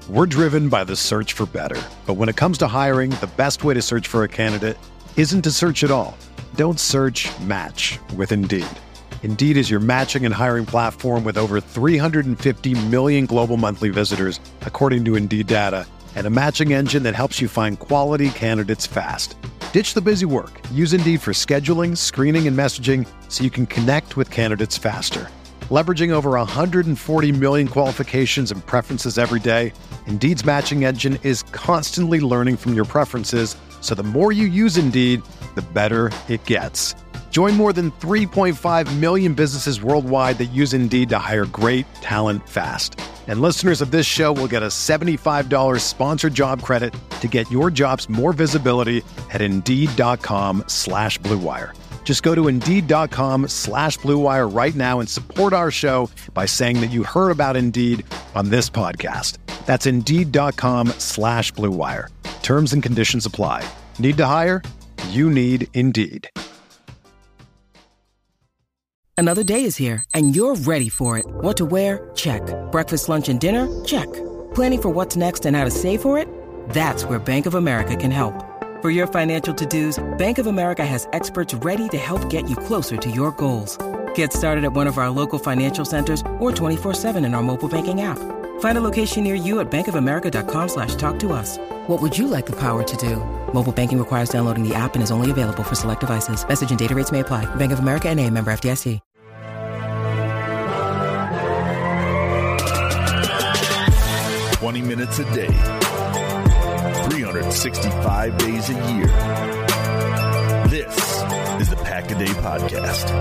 We're driven by the search for better. But when it comes to hiring, the best way to search for a candidate isn't to search at all. Don't search, match with Indeed. Indeed is your matching and hiring platform with over 350 million global monthly visitors, according to Indeed data, and a matching engine that helps you find quality candidates fast. Ditch the busy work. Use Indeed for scheduling, screening, and messaging so you can connect with candidates faster. Leveraging over 140 million qualifications and preferences every day, Indeed's matching engine is constantly learning from your preferences, so the more you use Indeed, the better it gets. Join more than 3.5 million businesses worldwide that use Indeed to hire great talent fast. And listeners of this show will get a $75 sponsored job credit to get your jobs more visibility at Indeed.com/Blue Wire. Just go to Indeed.com/Blue Wire right now and support our show by saying that you heard about Indeed on this podcast. That's Indeed.com/Blue Wire. Terms and conditions apply. Need to hire? You need Indeed. Another day is here, and you're ready for it. What to wear? Check. Breakfast, lunch, and dinner? Check. Planning for what's next and how to save for it? That's where Bank of America can help. For your financial to-dos, Bank of America has experts ready to help get you closer to your goals. Get started at one of our local financial centers or 24/7 in our mobile banking app. Find a location near you at bankofamerica.com/talktous. What would you like the power to do? Mobile banking requires downloading the app and is only available for select devices. Message and data rates may apply. Bank of America NA, member FDIC. 20 minutes a day, 365 days a year. This is the Pack a Day Podcast.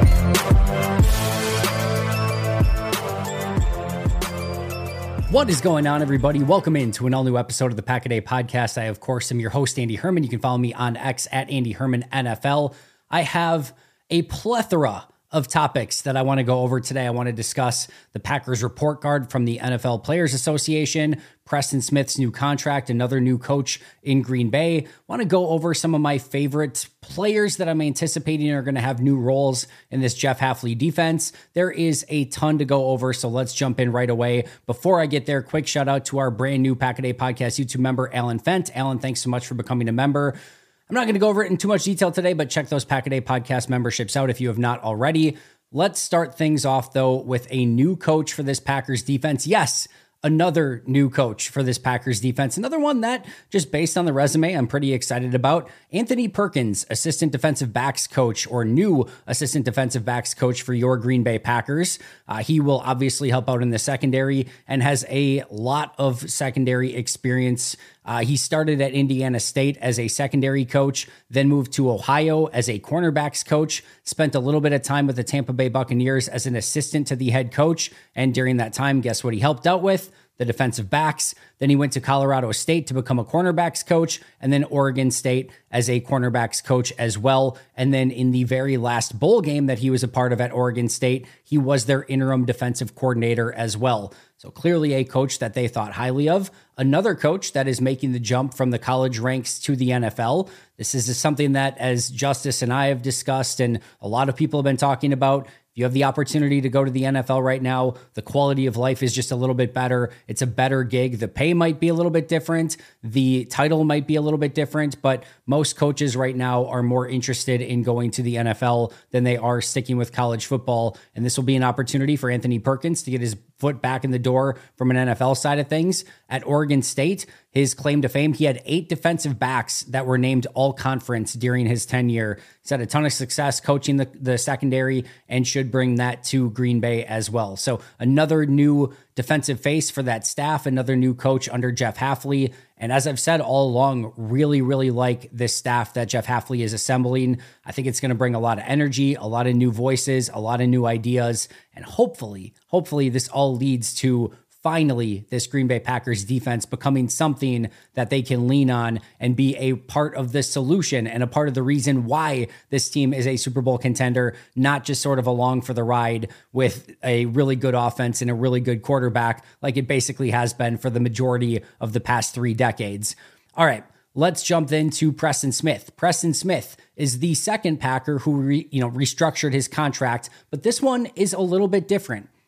What is going on, everybody? Welcome into an all-new episode of the Pack a Day Podcast. I, of course, am your host, Andy Herman. You can follow me on X at Andy Herman NFL. I have a plethora of topics that I want to go over today. I want to discuss the Packers report card from the NFL Players Association, Preston Smith's new contract, another new coach in Green Bay. I want to go over some of my favorite players that I'm anticipating are going to have new roles in this Jeff Hafley defense. There is a ton to go over, so let's jump in right away. Before I get there, quick shout out to our brand new Pack a Day Podcast YouTube member, Alan Fent. Alan, thanks so much for becoming a member. I'm not going to go over it in too much detail today, but check those Pack a Day Podcast memberships out if you have not already. Let's start things off, though, with a new coach for this Packers defense. Yes, another new coach for this Packers defense. Another one that, just based on the resume, I'm pretty excited about. Anthony Perkins, assistant defensive backs coach, or new assistant defensive backs coach for your Green Bay Packers. He will obviously help out in the secondary and has a lot of secondary experience. He started at Indiana State as a secondary coach, then moved to Ohio as a cornerbacks coach, spent a little bit of time with the Tampa Bay Buccaneers as an assistant to the head coach. And during that time, guess what he helped out with? The defensive backs. Then he went to Colorado State to become a cornerbacks coach, and then Oregon State as a cornerbacks coach as well. And then in the very last bowl game that he was a part of at Oregon State, he was their interim defensive coordinator as well. So clearly a coach that they thought highly of. Another coach that is making the jump from the college ranks to the NFL. This is something that, as Justice and I have discussed, and a lot of people have been talking about, you have the opportunity to go to the NFL right now. The quality of life is just a little bit better. It's a better gig. The pay might be a little bit different. The title might be a little bit different, but most coaches right now are more interested in going to the NFL than they are sticking with college football. And this will be an opportunity for Anthony Perkins to get his foot back in the door from an NFL side of things. At Oregon State, his claim to fame, he had 8 defensive backs that were named all conference during his tenure. He's had a ton of success coaching the secondary and should bring that to Green Bay as well. So another new defensive face for that staff, another new coach under Jeff Hafley. And as I've said all along, really, really like this staff that Jeff Hafley is assembling. I think it's going to bring a lot of energy, a lot of new voices, a lot of new ideas, and hopefully this all leads to finally this Green Bay Packers defense becoming something that they can lean on and be a part of the solution and a part of the reason why this team is a Super Bowl contender, not just sort of along for the ride with a really good offense and a really good quarterback like it basically has been for the majority of the past 3 decades. All right, let's jump into Preston Smith. Preston Smith is the second Packer who restructured his contract, but this one is a little bit different.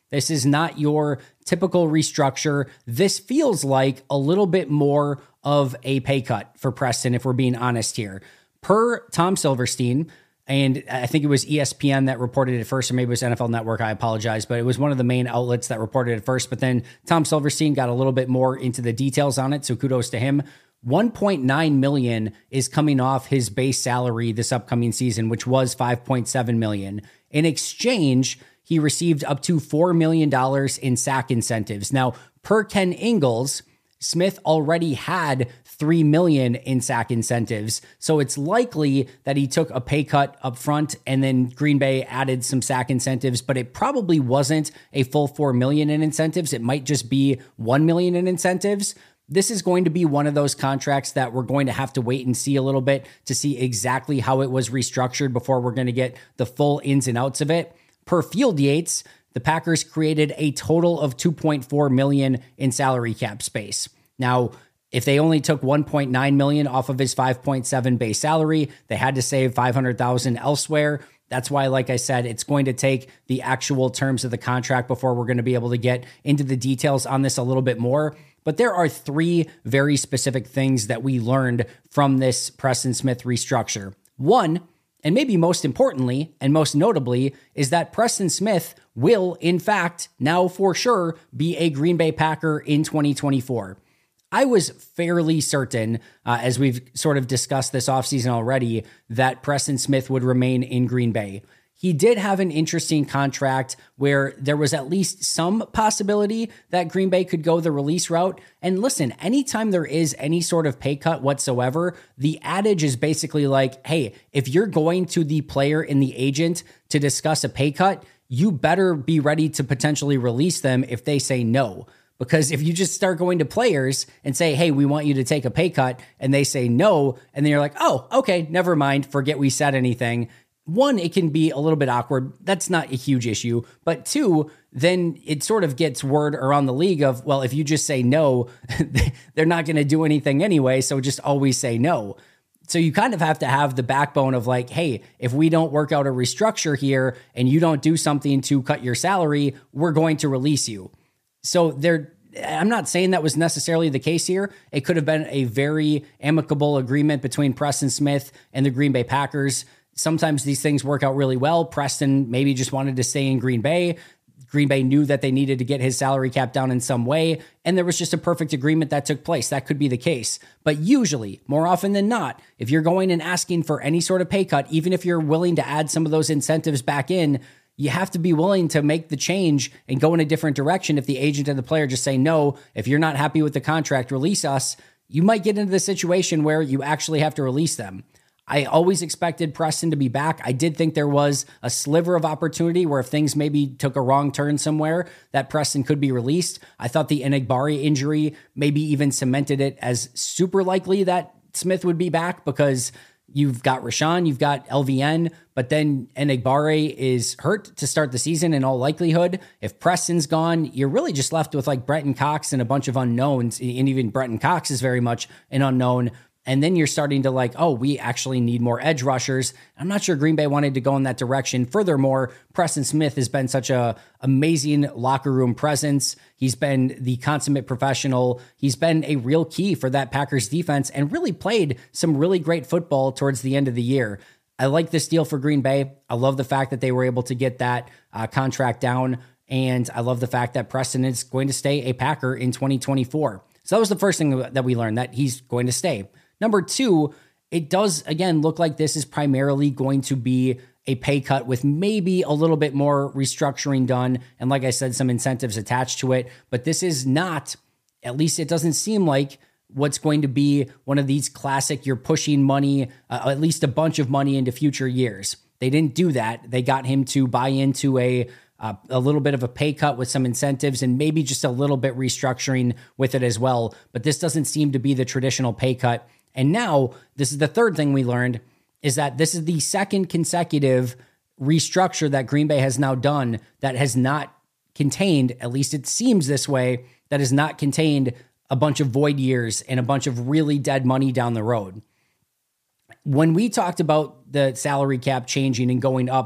This is not your typical restructure. This feels like a little bit more of a pay cut for Preston, if we're being honest here. Per Tom Silverstein, and I think it was ESPN that reported it first, or maybe it was NFL Network, I apologize, but it was one of the main outlets that reported it first. But then Tom Silverstein got a little bit more into the details on it, so kudos to him. $1.9 million is coming off his base salary this upcoming season, which was $5.7 million. In exchange, he received up to $4 million in sack incentives. Now, per Ken Ingalls, Smith already had $3 million in sack incentives. So it's likely that he took a pay cut up front and then Green Bay added some sack incentives, but it probably wasn't a full $4 million in incentives. It might just be $1 million in incentives. This is going to be one of those contracts that we're going to have to wait and see a little bit to see exactly how it was restructured before we're going to get the full ins and outs of it. Per Field Yates, the Packers created a total of $2.4 million in salary cap space. Now, if they only took $1.9 million off of his $5.7 base salary, they had to save $500,000 elsewhere. That's why, like I said, it's going to take the actual terms of the contract before we're going to be able to get into the details on this a little bit more. But there are three very specific things that we learned from this Preston Smith restructure. One, and maybe most importantly, and most notably, is that Preston Smith will, in fact, now for sure, be a Green Bay Packer in 2024. I was fairly certain, as we've sort of discussed this offseason already, that Preston Smith would remain in Green Bay. He did have an interesting contract where there was at least some possibility that Green Bay could go the release route. And listen, anytime there is any sort of pay cut whatsoever, the adage is basically like, hey, if you're going to the player and the agent to discuss a pay cut, you better be ready to potentially release them if they say no. Because if you just start going to players and say, hey, we want you to take a pay cut, and they say no, and then you're like, oh, okay, never mind, forget we said anything. One, it can be a little bit awkward. That's not a huge issue. But two, then it sort of gets word around the league of, well, if you just say no, they're not going to do anything anyway, so just always say no. So you kind of have to have the backbone of like, hey, if we don't work out a restructure here and you don't do something to cut your salary, we're going to release you. So I'm not saying that was necessarily the case here. It could have been a very amicable agreement between Preston Smith and the Green Bay Packers. Sometimes these things work out really well. Preston maybe just wanted to stay in Green Bay. Green Bay knew that they needed to get his salary cap down in some way, and there was just a perfect agreement that took place. That could be the case. But usually, more often than not, if you're going and asking for any sort of pay cut, even if you're willing to add some of those incentives back in, you have to be willing to make the change and go in a different direction. If the agent and the player just say, no, if you're not happy with the contract, release us, you might get into the situation where you actually have to release them. I always expected Preston to be back. I did think there was a sliver of opportunity where if things maybe took a wrong turn somewhere, that Preston could be released. I thought the Enagbare injury maybe even cemented it as super likely that Smith would be back because you've got Rashawn, you've got LVN, but then Enagbare is hurt to start the season in all likelihood. If Preston's gone, you're really just left with like Brenton Cox and a bunch of unknowns, and even Brenton Cox is very much an unknown. And then you're starting to like, oh, we actually need more edge rushers. I'm not sure Green Bay wanted to go in that direction. Furthermore, Preston Smith has been such a amazing locker room presence. He's been the consummate professional. He's been a real key for that Packers defense and really played some really great football towards the end of the year. I like this deal for Green Bay. I love the fact that they were able to get that contract down. And I love the fact that Preston is going to stay a Packer in 2024. So that was the first thing that we learned, that he's going to stay. Number two, it does, again, look like this is primarily going to be a pay cut with maybe a little bit more restructuring done. And like I said, some incentives attached to it. But this is not, at least it doesn't seem like, what's going to be one of these classic, you're pushing money, at least a bunch of money into future years. They didn't do that. They got him to buy into a little bit of a pay cut with some incentives and maybe just a little bit restructuring with it as well. But this doesn't seem to be the traditional pay cut. And now, this is the third thing we learned, is that this is the second consecutive restructure that Green Bay has now done that has not contained, at least it seems this way, that has not contained a bunch of void years and a bunch of really dead money down the road. When we talked about the salary cap changing and going up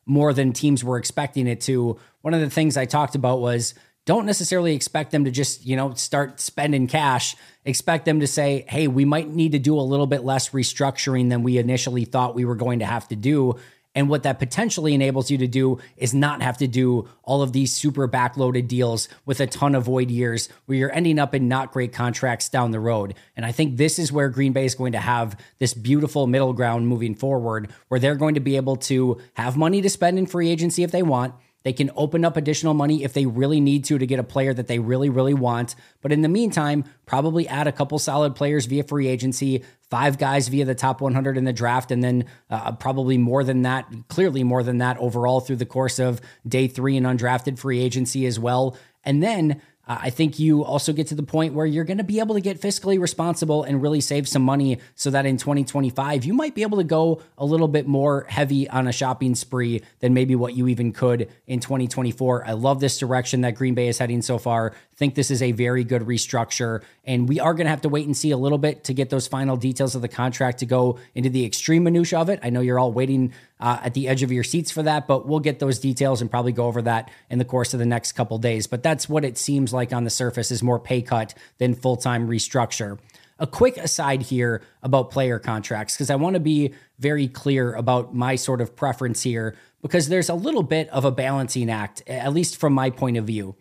more than teams were expecting it to. One of the things I talked about was don't necessarily expect them to just, start spending cash. Expect them to say, hey, we might need to do a little bit less restructuring than we initially thought we were going to have to do. And what that potentially enables you to do is not have to do all of these super backloaded deals with a ton of void years where you're ending up in not great contracts down the road. And I think this is where Green Bay is going to have this beautiful middle ground moving forward, where they're going to be able to have money to spend in free agency if they want. They can open up additional money if they really need to get a player that they really, really want. But in the meantime, probably add a couple solid players via free agency, 5 guys via the top 100 in the draft, and then probably more than that, clearly more than that overall through the course of day 3 in undrafted free agency as well. And then I think you also get to the point where you're going to be able to get fiscally responsible and really save some money so that in 2025, you might be able to go a little bit more heavy on a shopping spree than maybe what you even could in 2024. I love this direction that Green Bay is heading so far. Think this is a very good restructure, and we are going to have to wait and see a little bit to get those final details of the contract to go into the extreme minutia of it. I know you're all waiting at the edge of your seats for that, but we'll get those details and probably go over that in the course of the next couple days. But that's what it seems like on the surface, is more pay cut than full-time restructure. A quick aside here about player contracts, because I want to be very clear about my sort of preference here, because there's a little bit of a balancing act, at least from my point of view.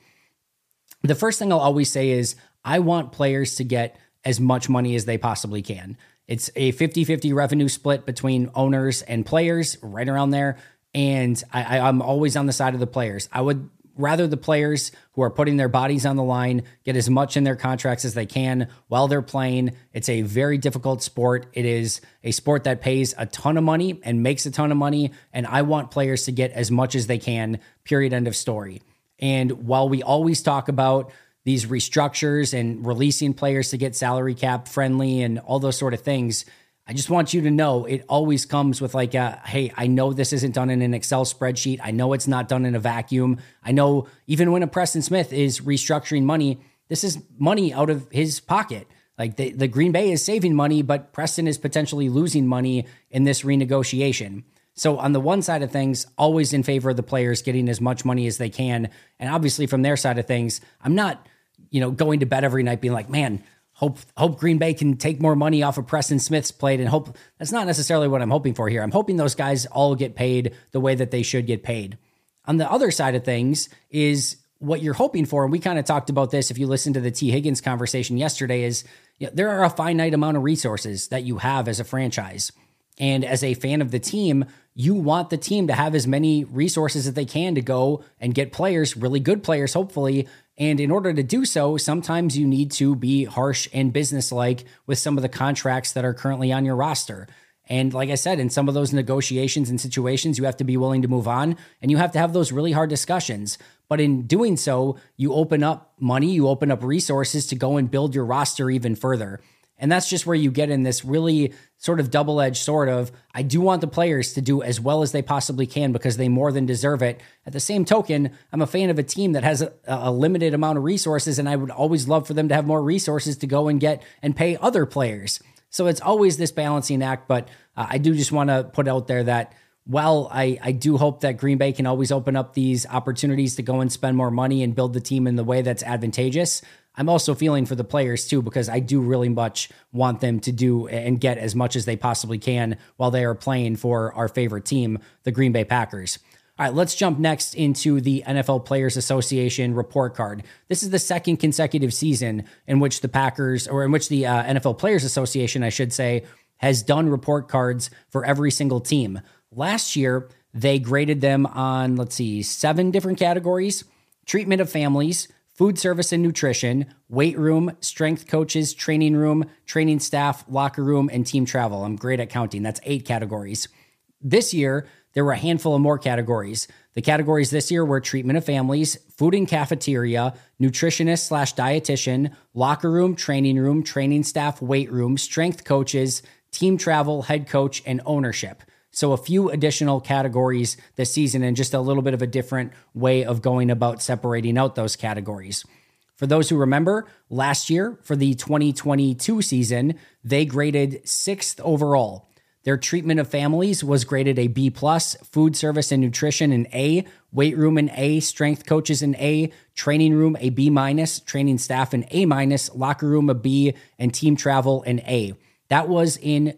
The first thing I'll always say is I want players to get as much money as they possibly can. It's a 50-50 revenue split between owners and players, right around there. And I'm always on the side of the players. I would rather the players who are putting their bodies on the line get as much in their contracts as they can while they're playing. It's a very difficult sport. It is a sport that pays a ton of money and makes a ton of money. And I want players to get as much as they can, period, end of story. And while we always talk about these restructures and releasing players to get salary cap friendly and all those sort of things, I just want you to know it always comes with like hey, I know this isn't done in an Excel spreadsheet. I know it's not done in a vacuum. I know even when a Preston Smith is restructuring money, this is money out of his pocket. Like the Green Bay is saving money, but Preston is potentially losing money in this renegotiation. So on the one side of things, always in favor of the players getting as much money as they can. And obviously from their side of things, I'm not, going to bed every night being like, man, hope Green Bay can take more money off of Preston Smith's plate, and hope that's not necessarily what I'm hoping for here. I'm hoping those guys all get paid the way that they should get paid. On the other side of things is what you're hoping for. And we kind of talked about this. If you listen to the T. Higgins conversation yesterday, is there are a finite amount of resources that you have as a franchise. And as a fan of the team, you want the team to have as many resources as they can to go and get players, really good players, hopefully. And in order to do so, sometimes you need to be harsh and businesslike with some of the contracts that are currently on your roster. And like I said, in some of those negotiations and situations, you have to be willing to move on, and you have to have those really hard discussions. But in doing so, you open up money, you open up resources to go and build your roster even further. And that's just where you get in this really sort of double-edged sort of, I do want the players to do as well as they possibly can because they more than deserve it. At the same token, I'm a fan of a team that has a limited amount of resources, and I would always love for them to have more resources to go and get and pay other players. So it's always this balancing act, but I do just want to put out there that while I do hope that Green Bay can always open up these opportunities to go and spend more money and build the team in the way that's advantageous, I'm also feeling for the players too, because I do really much want them to do and get as much as they possibly can while they are playing for our favorite team, the Green Bay Packers. All right, let's jump next into the NFL Players Association report card. This is the second consecutive season in which the Packers, or in which the NFL Players Association, I should say, has done report cards for every single team. Last year, they graded them on, 7 different categories: treatment of families, food service and nutrition, weight room, strength coaches, training room, training staff, locker room, and team travel. I'm great at counting. That's 8 categories. This year, there were a handful of more categories. The categories this year were treatment of families, food and cafeteria, nutritionist/dietitian, locker room, training staff, weight room, strength coaches, team travel, head coach, and ownership. So a few additional categories this season, and just a little bit of a different way of going about separating out those categories. For those who remember, last year for the 2022 season, they graded 6th overall. Their treatment of families was graded a B+, food service and nutrition an A, weight room an A, strength coaches an A, training room a B-, training staff an A-, locker room a B, and team travel an A. That was in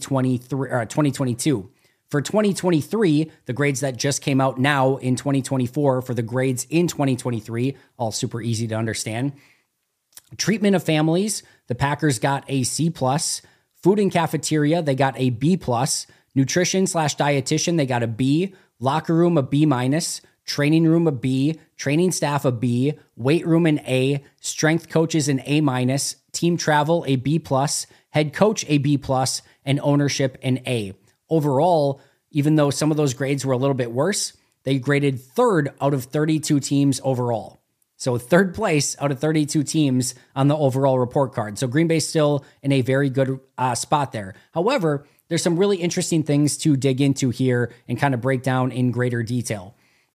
2022. For 2023, the grades that just came out now in 2024 for the grades in 2023, all super easy to understand. Treatment of families, the Packers got a C+. Food and cafeteria, they got a B+. Nutrition/dietitian, they got a B. Locker room, a B-. Training room, a B. Training staff, a B. Weight room, an A. Strength coaches, an A-. Team travel, a B+. Head coach, a B+. And ownership, an A. Overall, even though some of those grades were a little bit worse, they graded third out of 32 teams overall. So third place out of 32 teams on the overall report card. So Green Bay's still in a very good spot there. However, there's some really interesting things to dig into here and kind of break down in greater detail.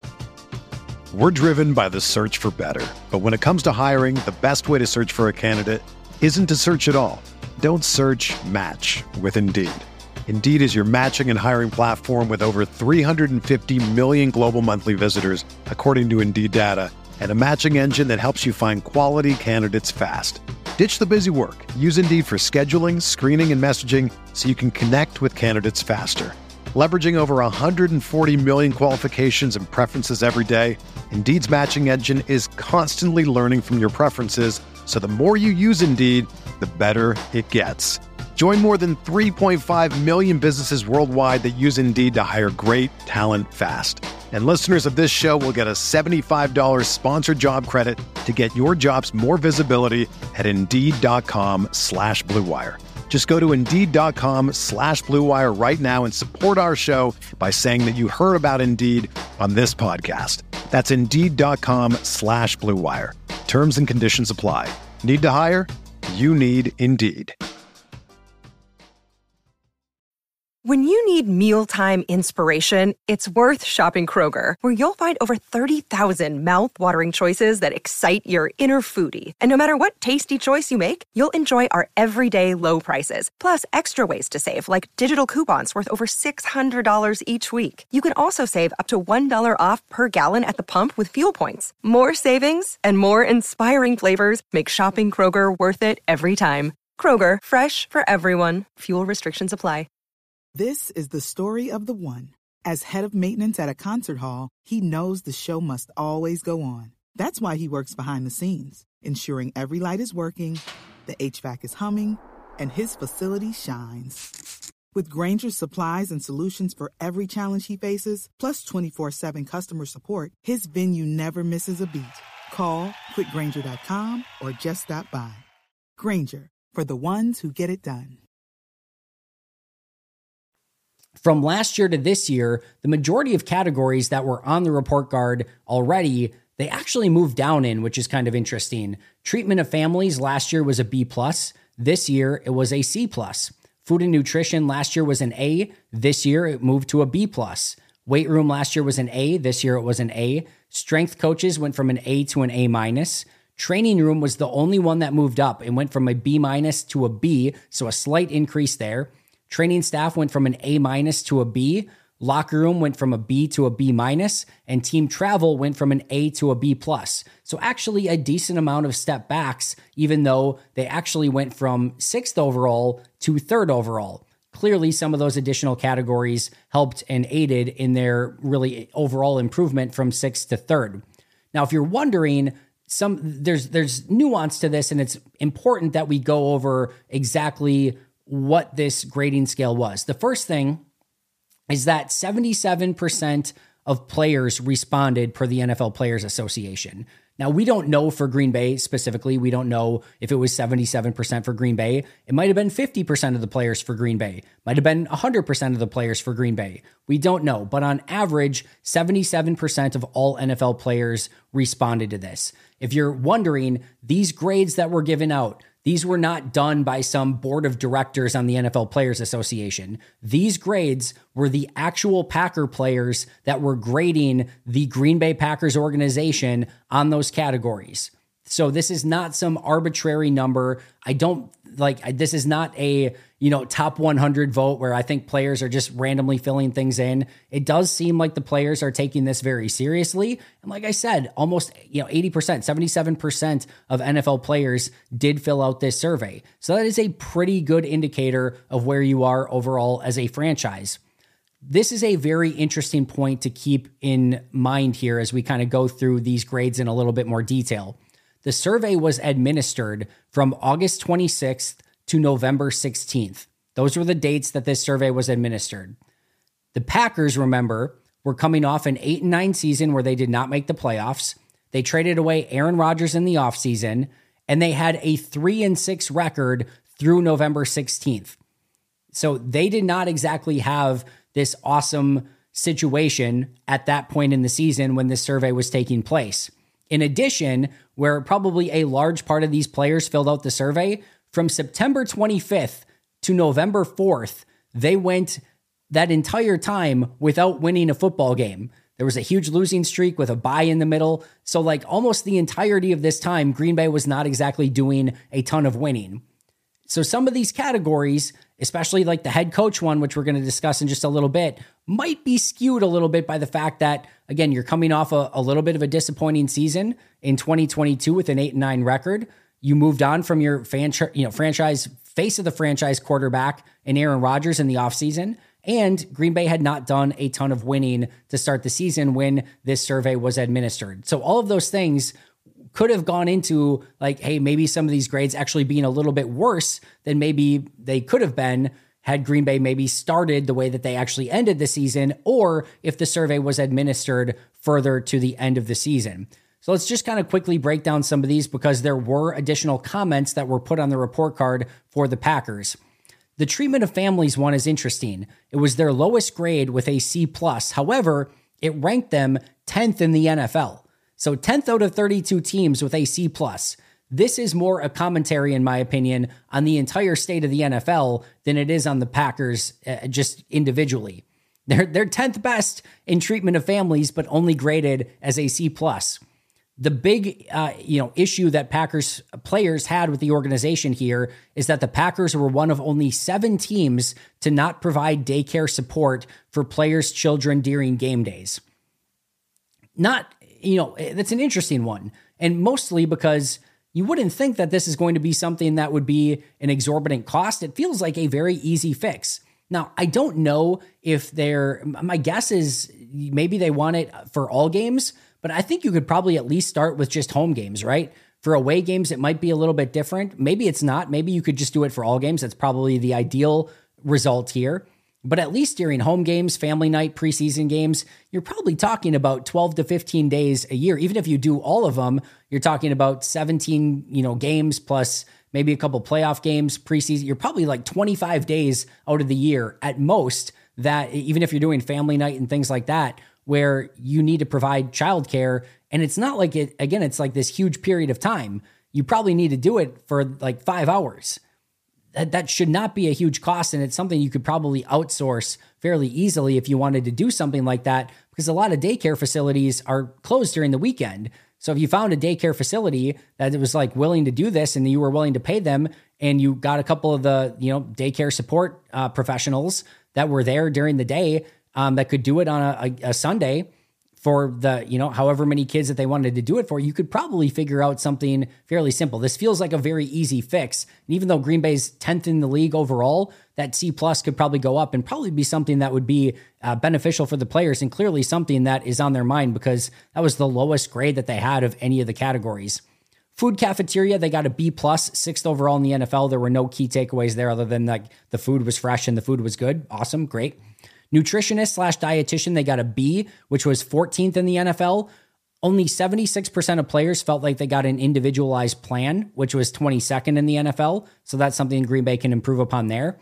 We're driven by the search for better. But when it comes to hiring, the best way to search for a candidate isn't to search at all. Don't search, match with Indeed. Indeed is your matching and hiring platform with over 350 million global monthly visitors, according to Indeed data, and a matching engine that helps you find quality candidates fast. Ditch the busy work. Use Indeed for scheduling, screening, and messaging so you can connect with candidates faster. Leveraging over 140 million qualifications and preferences every day, Indeed's matching engine is constantly learning from your preferences, so the more you use Indeed, the better it gets. Join more than 3.5 million businesses worldwide that use Indeed to hire great talent fast. And listeners of this show will get a $75 sponsored job credit to get your jobs more visibility at Indeed.com/Blue Wire. Just go to Indeed.com/Blue Wire right now and support our show by saying that you heard about Indeed on this podcast. That's Indeed.com/Blue Wire. Terms and conditions apply. Need to hire? You need Indeed. When you need mealtime inspiration, it's worth shopping Kroger, where you'll find over 30,000 mouth-watering choices that excite your inner foodie. And no matter what tasty choice you make, you'll enjoy our everyday low prices, plus extra ways to save, like digital coupons worth over $600 each week. You can also save up to $1 off per gallon at the pump with fuel points. More savings and more inspiring flavors make shopping Kroger worth it every time. Kroger, fresh for everyone. Fuel restrictions apply. This is the story of the one. As head of maintenance at a concert hall, he knows the show must always go on. That's why he works behind the scenes, ensuring every light is working, the HVAC is humming, and his facility shines. With Grainger's supplies and solutions for every challenge he faces, plus 24/7 customer support, his venue never misses a beat. Call quickgrainger.com or just stop by. Grainger, for the ones who get it done. From last year to this year, the majority of categories that were on the report card already, they actually moved down in, which is kind of interesting. Treatment of families last year was a B+. This year, it was a C+. Food and nutrition last year was an A. This year, it moved to a B+. Weight room last year was an A. This year, it was an A. Strength coaches went from an A to an A-. Training room was the only one that moved up. It went from a B- to a B, so a slight increase there. Training staff went from an A- to a B. Locker room went from a B to a B-, and team travel went from an A to a B+. So actually a decent amount of step backs, even though they actually went from 6th overall to 3rd overall. Clearly, some of those additional categories helped and aided in their really overall improvement from 6th to 3rd. Now, if you're wondering, there's nuance to this, and it's important that we go over exactly what this grading scale was. The first thing is that 77% of players responded per the NFL Players Association. Now, we don't know for Green Bay specifically. We don't know if it was 77% for Green Bay. It might have been 50% of the players for Green Bay. Might have been 100% of the players for Green Bay. We don't know. But on average, 77% of all NFL players responded to this. If you're wondering, these grades that were given out, these were not done by some board of directors on the NFL Players Association. These grades were the actual Packer players that were grading the Green Bay Packers organization on those categories. So this is not some arbitrary number. I don't this is not a, top 100 vote where I think players are just randomly filling things in. It does seem like the players are taking this very seriously. And like I said, almost, 80%, 77% of NFL players did fill out this survey. So that is a pretty good indicator of where you are overall as a franchise. This is a very interesting point to keep in mind here as we kind of go through these grades in a little bit more detail. The survey was administered from August 26th to November 16th. Those were the dates that this survey was administered. The Packers, remember, were coming off an 8-9 season where they did not make the playoffs. They traded away Aaron Rodgers in the offseason, and they had a 3-6 record through November 16th. So they did not exactly have this awesome situation at that point in the season when this survey was taking place. In addition, where probably a large part of these players filled out the survey, from September 25th to November 4th, they went that entire time without winning a football game. There was a huge losing streak with a bye in the middle. So almost the entirety of this time, Green Bay was not exactly doing a ton of winning. So some of these categories, especially the head coach one, which we're going to discuss in just a little bit, might be skewed a little bit by the fact that, again, you're coming off a little bit of a disappointing season in 2022 with an 8-9 record. You moved on from your franchise face of the franchise quarterback in Aaron Rodgers in the offseason, and Green Bay had not done a ton of winning to start the season when this survey was administered. So all of those things could have gone into hey, maybe some of these grades actually being a little bit worse than maybe they could have been had Green Bay maybe started the way that they actually ended the season, or if the survey was administered further to the end of the season. So let's just kind of quickly break down some of these because there were additional comments that were put on the report card for the Packers. The treatment of families one is interesting. It was their lowest grade with a C+. However, it ranked them 10th in the NFL. So 10th out of 32 teams with a C+. This is more a commentary, in my opinion, on the entire state of the NFL than it is on the Packers just individually. They're 10th best in treatment of families, but only graded as a C+. The big issue that Packers players had with the organization here is that the Packers were one of only 7 teams to not provide daycare support for players' children during game days. That's an interesting one. And mostly because you wouldn't think that this is going to be something that would be an exorbitant cost. It feels like a very easy fix. Now, I don't know if my guess is maybe they want it for all games, but I think you could probably at least start with just home games, right? For away games, it might be a little bit different. Maybe it's not. Maybe you could just do it for all games. That's probably the ideal result here. But at least during home games, family night, preseason games, you're probably talking about 12 to 15 days a year. Even if you do all of them, you're talking about 17, games plus maybe a couple playoff games preseason. You're probably 25 days out of the year at most that even if you're doing family night and things like that, where you need to provide childcare. And it's not it's this huge period of time. You probably need to do it for 5 hours. That should not be a huge cost, and it's something you could probably outsource fairly easily if you wanted to do something like that, because a lot of daycare facilities are closed during the weekend. So if you found a daycare facility that was willing to do this and you were willing to pay them, and you got a couple of the daycare support professionals that were there during the day that could do it on a Sunday for the, however many kids that they wanted to do it for, you could probably figure out something fairly simple. This feels like a very easy fix. And even though Green Bay's 10th in the league overall, that C+ could probably go up and probably be something that would be beneficial for the players, and clearly something that is on their mind because that was the lowest grade that they had of any of the categories. Food cafeteria, they got a B+, 6th overall in the NFL. There were no key takeaways there other than the food was fresh and the food was good. Awesome, great. Nutritionist/dietitian, they got a B, which was 14th in the NFL. Only 76% of players felt like they got an individualized plan, which was 22nd in the NFL. So that's something Green Bay can improve upon there.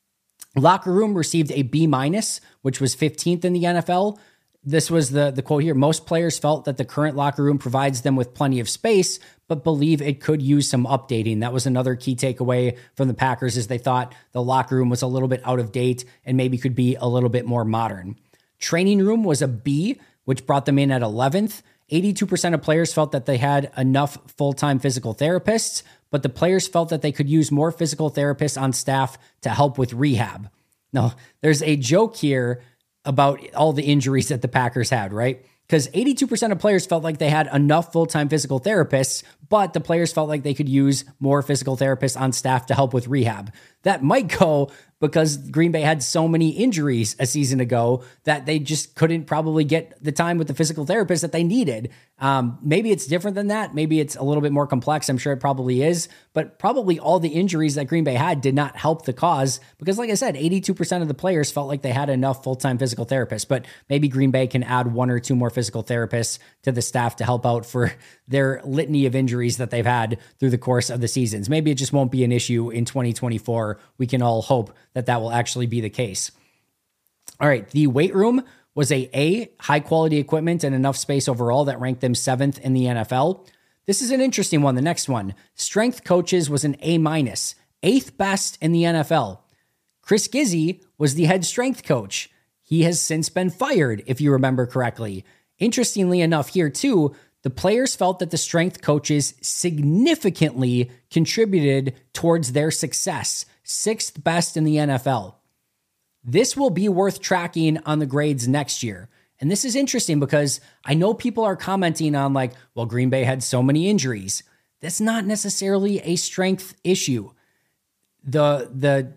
Locker room received a B-, which was 15th in the NFL. This was the quote here. Most players felt that the current locker room provides them with plenty of space, but believe it could use some updating. That was another key takeaway from the Packers, is they thought the locker room was a little bit out of date and maybe could be a little bit more modern. Training room was a B, which brought them in at 11th. 82% of players felt that they had enough full-time physical therapists, but the players felt that they could use more physical therapists on staff to help with rehab. Now, there's a joke here about all the injuries that the Packers had, right? Because 82% of players felt like they had enough full-time physical therapists, but the players felt like they could use more physical therapists on staff to help with rehab. That might go because Green Bay had so many injuries a season ago that they just couldn't probably get the time with the physical therapist that they needed. Maybe it's different than that. Maybe it's a little bit more complex. I'm sure it probably is, but probably all the injuries that Green Bay had did not help the cause because, like I said, 82% of the players felt like they had enough full-time physical therapists, but maybe Green Bay can add one or two more physical therapists to the staff to help out for their litany of injuries that they've had through the course of the seasons. Maybe it just won't be an issue in 2024. We can all hope that that will actually be the case. All right, the weight room was a high quality equipment and enough space overall that ranked them 7th in the NFL. This is an interesting one. The next one, strength coaches was an A-, 8th best in the NFL. Chris Gizzi was the head strength coach. He has since been fired, if you remember correctly. Interestingly enough here too, the players felt that the strength coaches significantly contributed towards their success. 6th best in the NFL. This will be worth tracking on the grades next year. And this is interesting because I know people are commenting on like, well, Green Bay had so many injuries. That's not necessarily a strength issue. When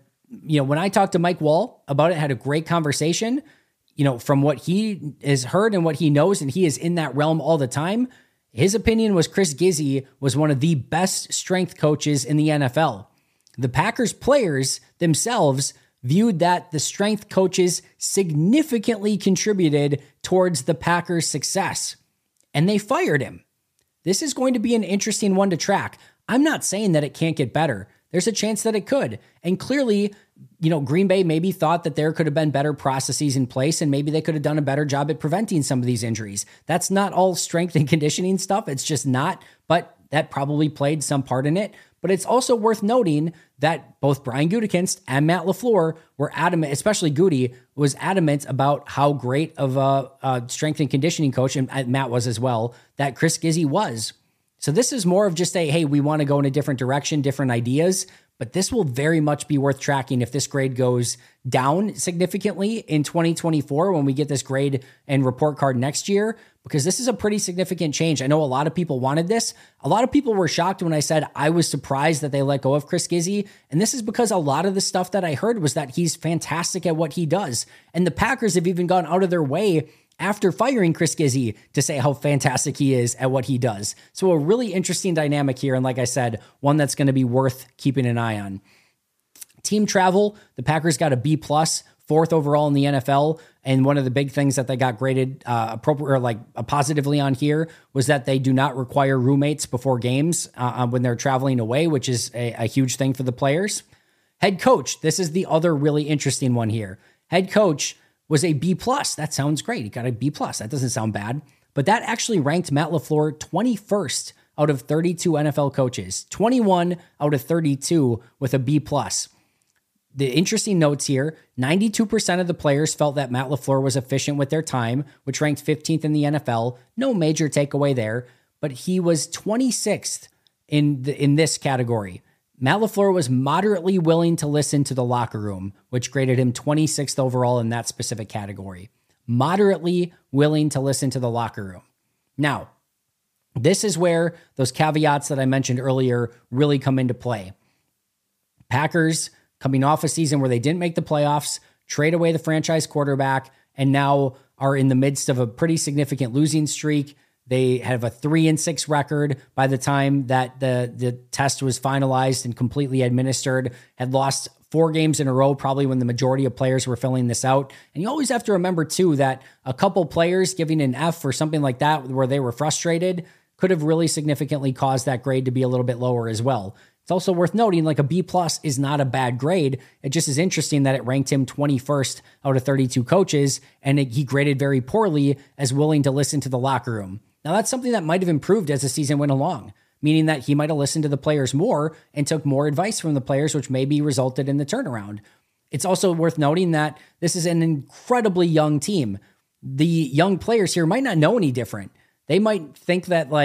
I talked to Mike Wall about it, had a great conversation, from what he has heard and what he knows, and he is in that realm all the time. His opinion was Chris Gizzi was one of the best strength coaches in the NFL. The Packers players themselves viewed that the strength coaches significantly contributed towards the Packers' success, and they fired him. This is going to be an interesting one to track. I'm not saying that it can't get better. There's a chance that it could. And clearly, Green Bay maybe thought that there could have been better processes in place and maybe they could have done a better job at preventing some of these injuries. That's not all strength and conditioning stuff. It's just not, but that probably played some part in it. But it's also worth noting that both Brian Gutekunst and Matt LaFleur were adamant, especially Goody, was adamant about how great of a strength and conditioning coach, and Matt was as well, that Chris Gizzi was. So this is more of just hey, we want to go in a different direction, different ideas, but this will very much be worth tracking if this grade goes down significantly in 2024 when we get this grade and report card next year, because this is a pretty significant change. I know a lot of people wanted this. A lot of people were shocked when I said I was surprised that they let go of Chris Gizzi, and this is because a lot of the stuff that I heard was that he's fantastic at what he does, and the Packers have even gone out of their way after firing Chris Gizzi to say how fantastic he is at what he does. So a really interesting dynamic here. And like I said, one that's going to be worth keeping an eye on. Team travel, the Packers got a B+, 4th overall in the NFL. And one of the big things that they got graded positively on here was that they do not require roommates before games when they're traveling away, which is a huge thing for the players. Head coach, this is the other really interesting one here. Head coach was a B+. That sounds great. He got a B+. That doesn't sound bad. But that actually ranked Matt LaFleur 21st out of 32 NFL coaches. 21 out of 32 with a B+. The interesting notes here, 92% of the players felt that Matt LaFleur was efficient with their time, which ranked 15th in the NFL. No major takeaway there, but he was 26th in this category. Matt LaFleur was moderately willing to listen to the locker room, which graded him 26th overall in that specific category. Moderately willing to listen to the locker room. Now, this is where those caveats that I mentioned earlier really come into play. Packers coming off a season where they didn't make the playoffs, trade away the franchise quarterback, and now are in the midst of a pretty significant losing streak. They have a 3-6 record by the time that the test was finalized and completely administered, had lost 4 games in a row, probably when the majority of players were filling this out. And you always have to remember too, that a couple players giving an F or something like that, where they were frustrated, could have really significantly caused that grade to be a little bit lower as well. It's also worth noting, like a B+ is not a bad grade. It just is interesting that it ranked him 21st out of 32 coaches, and he graded very poorly as willing to listen to the locker room. Now, that's something that might have improved as the season went along, meaning that he might have listened to the players more and took more advice from the players, which maybe resulted in the turnaround. It's also worth noting that this is an incredibly young team. The young players here might not know any different. They might think that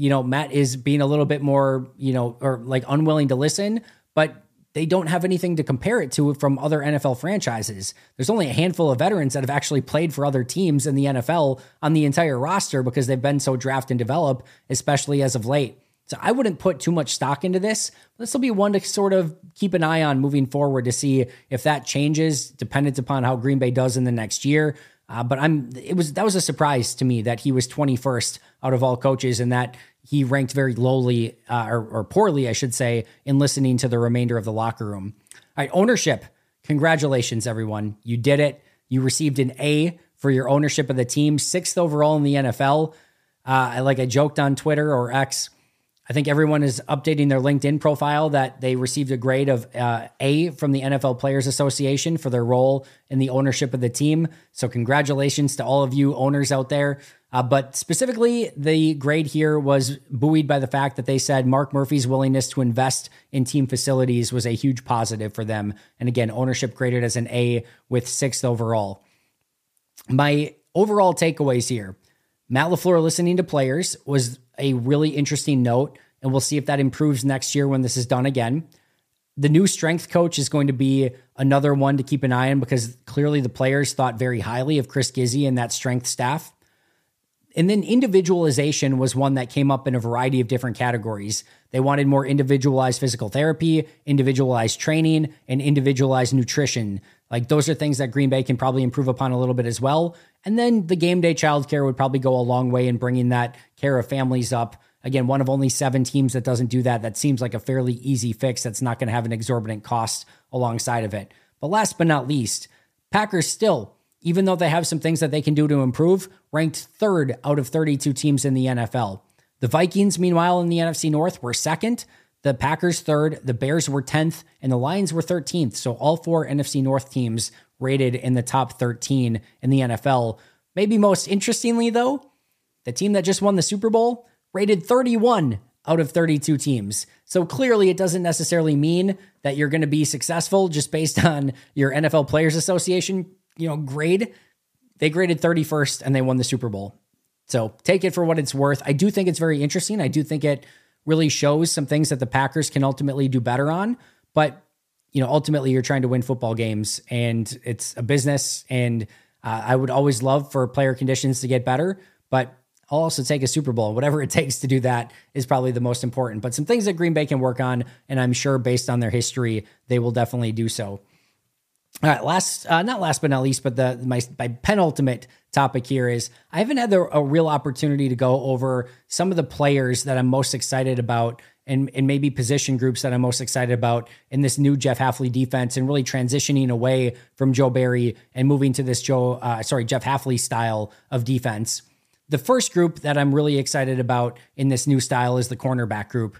Matt is being a little bit more, or like unwilling to listen, but they don't have anything to compare it to from other NFL franchises. There's only a handful of veterans that have actually played for other teams in the NFL on the entire roster because they've been so draft and develop, especially as of late. So I wouldn't put too much stock into this. This will be one to sort of keep an eye on moving forward to see if that changes, dependent upon how Green Bay does in the next year. But that was a surprise to me that he was 21st out of all coaches and that he ranked very lowly or poorly, I should say, in listening to the remainder of the locker room. All right, ownership. Congratulations, everyone. You did it. You received an A for your ownership of the team, 6th overall in the NFL. I joked on Twitter or X, I think everyone is updating their LinkedIn profile that they received a grade of A from the NFL Players Association for their role in the ownership of the team. So congratulations to all of you owners out there. But specifically, the grade here was buoyed by the fact that they said Mark Murphy's willingness to invest in team facilities was a huge positive for them. And again, ownership graded as an A with 6th overall. My overall takeaways here. Matt LaFleur listening to players was a really interesting note, and we'll see if that improves next year when this is done again. The new strength coach is going to be another one to keep an eye on because clearly the players thought very highly of Chris Gizzy and that strength staff. And then individualization was one that came up in a variety of different categories. They wanted more individualized physical therapy, individualized training, and individualized nutrition. Like those are things that Green Bay can probably improve upon a little bit as well. And then the game day childcare would probably go a long way in bringing that care of families up. Again, one of only 7 teams that doesn't do that. That seems like a fairly easy fix that's not going to have an exorbitant cost alongside of it. But last but not least, Packers still, even though they have some things that they can do to improve, ranked 3rd out of 32 teams in the NFL. The Vikings, meanwhile, in the NFC North were 2nd, the Packers 3rd, the Bears were 10th, and the Lions were 13th. So all 4 NFC North teams rated in the top 13 in the NFL. Maybe most interestingly, though, the team that just won the Super Bowl rated 31 out of 32 teams. So clearly it doesn't necessarily mean that you're going to be successful just based on your NFL Players Association, grade. They graded 31st and they won the Super Bowl. So take it for what it's worth. I do think it's very interesting. I do think it really shows some things that the Packers can ultimately do better on. But, ultimately you're trying to win football games and it's a business. And I would always love for player conditions to get better, but I'll also take a Super Bowl. Whatever it takes to do that is probably the most important. But some things that Green Bay can work on, and I'm sure based on their history, they will definitely do so. All right, not last but not least, but my penultimate topic here is I haven't had a real opportunity to go over some of the players that I'm most excited about and maybe position groups that I'm most excited about in this new Jeff Hafley defense and really transitioning away from Joe Barry and moving to this Jeff Hafley style of defense. The first group that I'm really excited about in this new style is the cornerback group.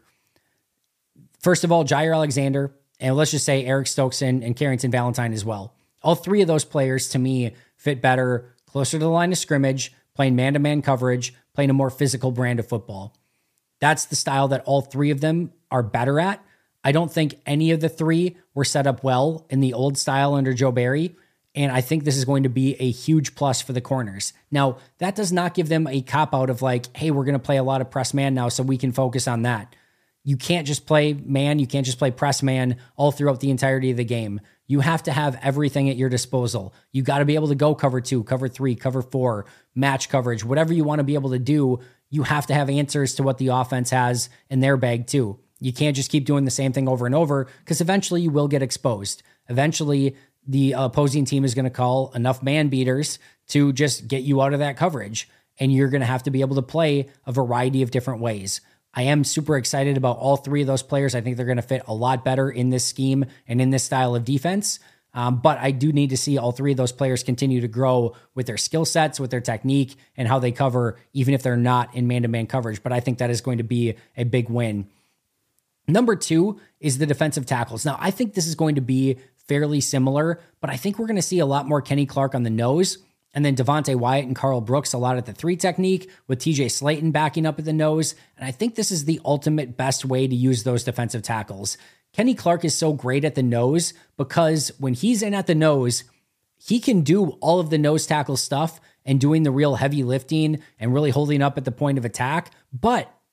First of all, Jair Alexander, and let's just say Eric Stokes and Carrington Valentine as well. All 3 of those players, to me, fit better, closer to the line of scrimmage, playing man-to-man coverage, playing a more physical brand of football. That's the style that all 3 of them are better at. I don't think any of the 3 were set up well in the old style under Joe Barry, and I think this is going to be a huge plus for the corners. Now, that does not give them a cop-out of like, hey, we're going to play a lot of press man now so we can focus on that. You can't just play man. You can't just play press man all throughout the entirety of the game. You have to have everything at your disposal. You got to be able to go cover 2, cover 3, cover 4, match coverage, whatever you want to be able to do. You have to have answers to what the offense has in their bag too. You can't just keep doing the same thing over and over because eventually you will get exposed. Eventually the opposing team is going to call enough man beaters to just get you out of that coverage. And you're going to have to be able to play a variety of different ways. I am super excited about all 3 of those players. I think they're going to fit a lot better in this scheme and in this style of defense. But I do need to see all 3 of those players continue to grow with their skill sets, with their technique, and how they cover, even if they're not in man-to-man coverage. But I think that is going to be a big win. Number 2 is the defensive tackles. Now, I think this is going to be fairly similar, but I think we're going to see a lot more Kenny Clark on the nose. And then Devontae Wyatt and Carl Brooks a lot at the 3 technique with TJ Slayton backing up at the nose. And I think this is the ultimate best way to use those defensive tackles. Kenny Clark is so great at the nose because when he's in at the nose, he can do all of the nose tackle stuff and doing the real heavy lifting and really holding up at the point of attack. But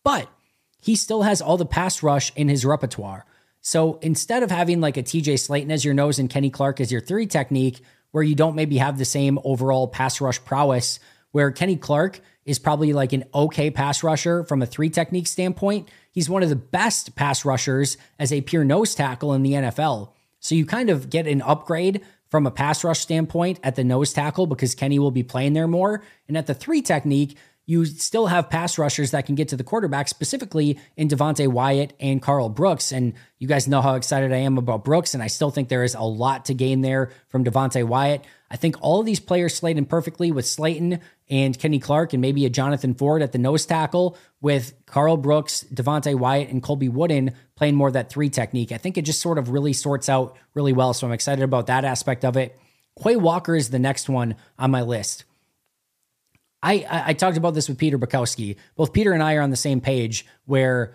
but he still has all the pass rush in his repertoire. So instead of having like a TJ Slayton as your nose and Kenny Clark as your 3 technique, where you don't maybe have the same overall pass rush prowess, where Kenny Clark is probably like an okay pass rusher from a 3 technique standpoint, he's one of the best pass rushers as a pure nose tackle in the NFL. So you kind of get an upgrade from a pass rush standpoint at the nose tackle because Kenny will be playing there more. And at the 3 technique, you still have pass rushers that can get to the quarterback, specifically in Devontae Wyatt and Karl Brooks. And you guys know how excited I am about Brooks, and I still think there is a lot to gain there from Devontae Wyatt. I think all of these players slated perfectly with Slayton and Kenny Clark and maybe a Jonathan Ford at the nose tackle with Karl Brooks, Devontae Wyatt, and Colby Wooden playing more of that 3 technique. I think it just sort of really sorts out really well, so I'm excited about that aspect of it. Quay Walker is the next one on my list. I talked about this with Peter Bukowski. Both Peter and I are on the same page where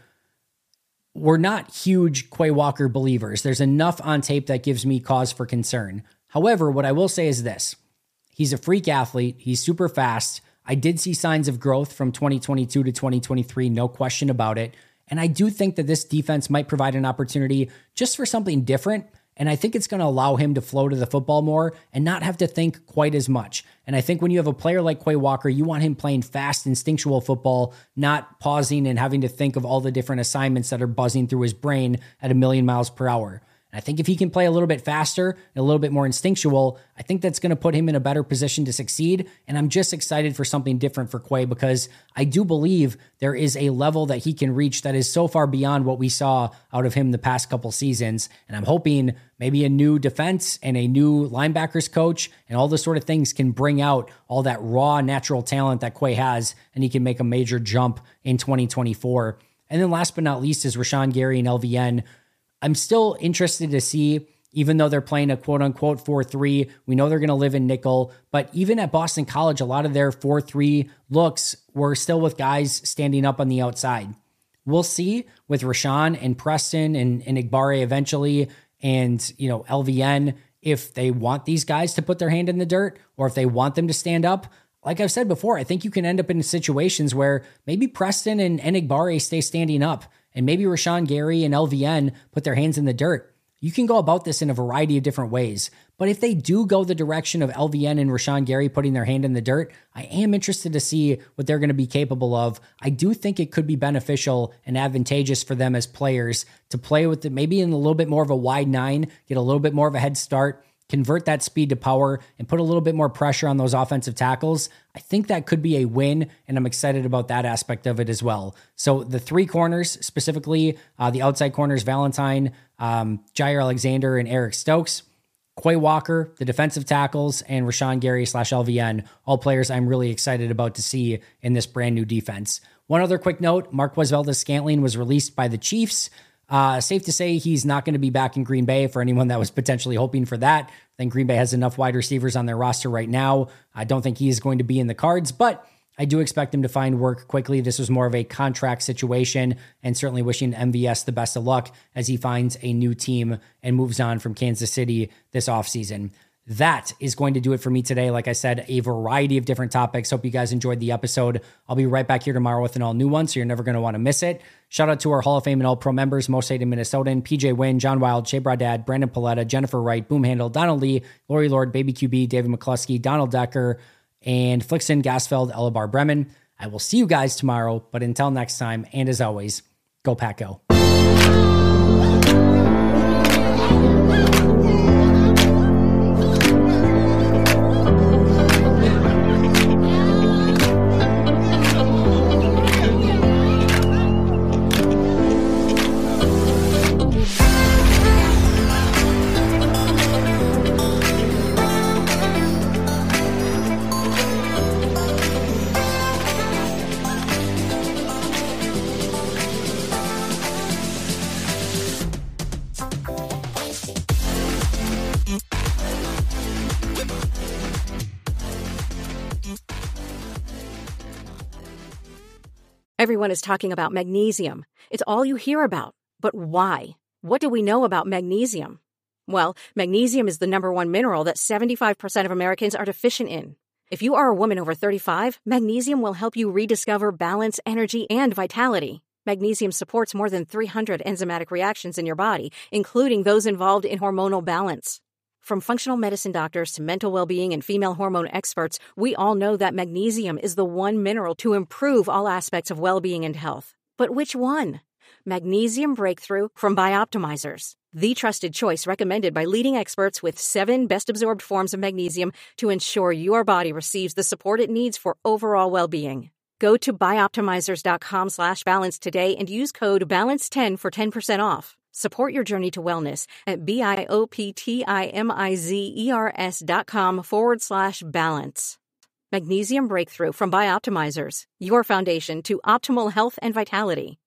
we're not huge Quay Walker believers. There's enough on tape that gives me cause for concern. However, what I will say is this. He's a freak athlete. He's super fast. I did see signs of growth from 2022 to 2023, no question about it. And I do think that this defense might provide an opportunity just for something different. And I think it's going to allow him to flow to the football more and not have to think quite as much. And I think when you have a player like Quay Walker, you want him playing fast, instinctual football, not pausing and having to think of all the different assignments that are buzzing through his brain at 1,000,000 miles per hour. And I think if he can play a little bit faster and a little bit more instinctual, I think that's going to put him in a better position to succeed. And I'm just excited for something different for Quay because I do believe there is a level that he can reach that is so far beyond what we saw out of him the past couple seasons. And I'm hoping maybe a new defense and a new linebackers coach and all those sort of things can bring out all that raw natural talent that Quay has, and he can make a major jump in 2024. And then last but not least is Rashawn Gary and LVN. I'm still interested to see, even though they're playing a quote-unquote 4-3, we know they're going to live in nickel, but even at Boston College, a lot of their 4-3 looks were still with guys standing up on the outside. We'll see with Rashawn and Preston and Igbare eventually, and LVN, if they want these guys to put their hand in the dirt or if they want them to stand up. Like I've said before, I think you can end up in situations where maybe Preston and Igbare stay standing up, and maybe Rashawn Gary and LVN put their hands in the dirt. You can go about this in a variety of different ways. But if they do go the direction of LVN and Rashawn Gary putting their hand in the dirt, I am interested to see what they're going to be capable of. I do think it could be beneficial and advantageous for them as players to play with it, maybe in a little bit more of a wide 9, get a little bit more of a head start, convert that speed to power, and put a little bit more pressure on those offensive tackles. I think that could be a win, and I'm excited about that aspect of it as well. So the 3 corners, specifically the outside corners, Valentine, Jair Alexander, and Eric Stokes, Quay Walker, the defensive tackles, and Rashawn Gary / LVN, all players I'm really excited about to see in this brand new defense. One other quick note, Marquez Valdes-Scantling was released by the Chiefs. Safe to say he's not going to be back in Green Bay for anyone that was potentially hoping for that. I think Green Bay has enough wide receivers on their roster right now. I don't think he is going to be in the cards, but I do expect him to find work quickly. This was more of a contract situation, and certainly wishing MVS the best of luck as he finds a new team and moves on from Kansas City this offseason. That is going to do it for me today. Like I said, a variety of different topics. Hope you guys enjoyed the episode. I'll be right back here tomorrow with an all new one, so you're never going to want to miss it. Shout out to our Hall of Fame and All-Pro members, Most Hated Minnesotan, PJ Wynn, John Wild, Shea Bradad, Brandon Paletta, Jennifer Wright, Boom Handle, Donald Lee, Lori Lord, Baby QB, David McCluskey, Donald Decker, and Flixen, Gasfeld, Elabar Bremen. I will see you guys tomorrow, but until next time, and as always, go Pack Go. Everyone is talking about magnesium. It's all you hear about. But why? What do we know about magnesium? Well, magnesium is the #1 mineral that 75% of Americans are deficient in. If you are a woman over 35, magnesium will help you rediscover balance, energy, and vitality. Magnesium supports more than 300 enzymatic reactions in your body, including those involved in hormonal balance. From functional medicine doctors to mental well-being and female hormone experts, we all know that magnesium is the one mineral to improve all aspects of well-being and health. But which one? Magnesium Breakthrough from Bioptimizers, the trusted choice recommended by leading experts with 7 best-absorbed forms of magnesium to ensure your body receives the support it needs for overall well-being. Go to bioptimizers.com/balance today and use code BALANCE10 for 10% off. Support your journey to wellness at bioptimizers.com/balance. Magnesium Breakthrough from Bioptimizers, your foundation to optimal health and vitality.